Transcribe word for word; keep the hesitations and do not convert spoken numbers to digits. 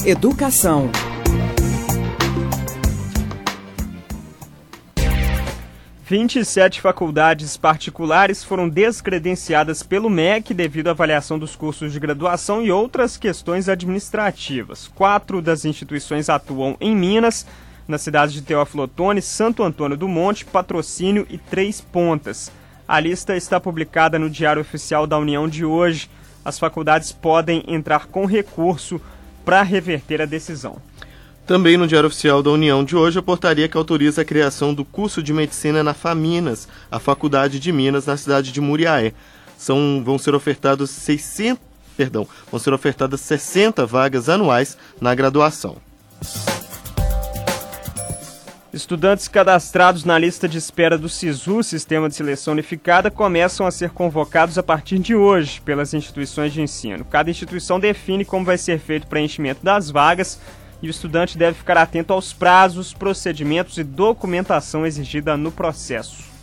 Educação. vinte e sete faculdades particulares foram descredenciadas pelo M E C devido à avaliação dos cursos de graduação e outras questões administrativas. Quatro das instituições atuam em Minas, nas cidades de Teófilo Otoni, Santo Antônio do Monte, Patrocínio e Três Pontas. A lista está publicada no Diário Oficial da União de hoje. As faculdades podem entrar com recurso para reverter a decisão. Também no Diário Oficial da União de hoje, a portaria que autoriza a criação do curso de medicina na Faminas, a Faculdade de Minas, na cidade de Muriaé. São, vão ser ofertados seiscentas, perdão, vão ser ofertadas sessenta vagas anuais na graduação. Estudantes cadastrados na lista de espera do SISU, Sistema de Seleção Unificada, começam a ser convocados a partir de hoje pelas instituições de ensino. Cada instituição define como vai ser feito o preenchimento das vagas e o estudante deve ficar atento aos prazos, procedimentos e documentação exigida no processo.